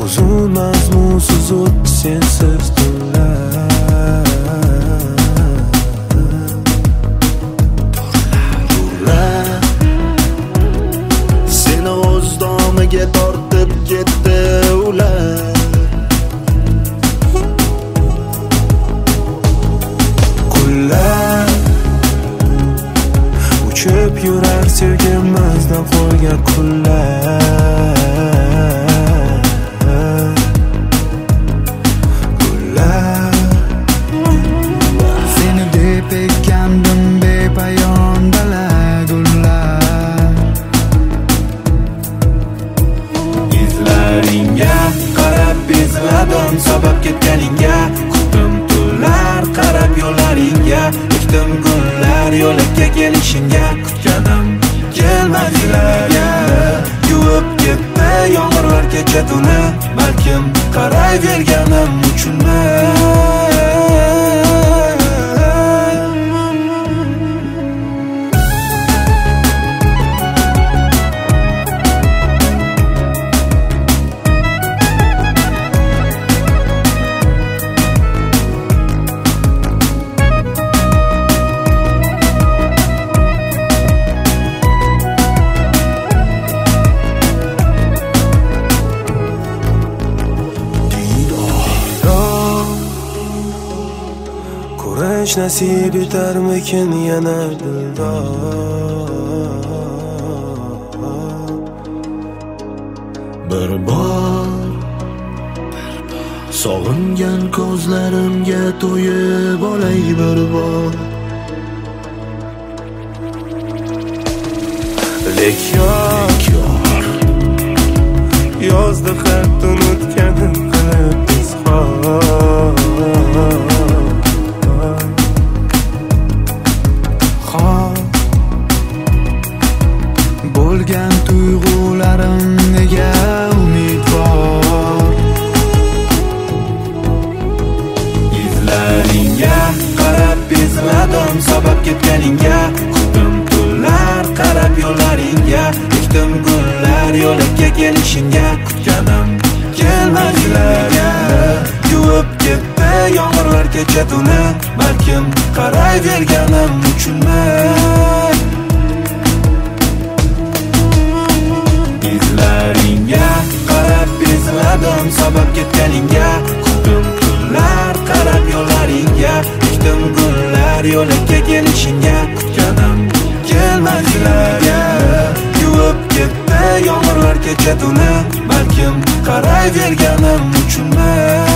uzun mazmunsiz o'tdi sensiz tunlar. Seni o'z domiga tortib ketdi ular. Kunlar uchib yurar sevgimizdan qolgan kunlar. Seni deb ekkandim bepayon dala gullar. Izlaringga qarab bezladim sabab ketganingga. Kutdim tunlar qarab yo'llaringga. Ekdim gullar yo'lakka kelishingga. Kutganim kelmadilarga. Yuvib ketdi yomg'irlar kecha tuni. Balkim qarayverganim uchunmi? Ko'rish nasib etarmikin yana dildor. Bir bor sog'ingan ko'zlarimga to'yib olay bir bor. Lek yor yozdi xat unutganim qilib izhor. Bo'lgan tuyg'ularim nega umidvor. Izlaringga qarab bezladim sabab ketganingga. Kutdim tunlar qarab yo'llaringga. Ekdim gullar yo'lakka kelishingga. Kutganim kelmadilarga. Yuvib ketdi yomg'irlar kecha tuni. Balkim qarayverganim uchunmi? Izlaringga qarab bezladim sabab ketganingga. Kutdim tunlar qarab yo'llaringga. Ekdim gullar yo'lakka kelishingga. Kutganim kelmadilarga. Yuvib ketdi yomg'irlar kecha tuni. Balkim qarayverganim uchunmi?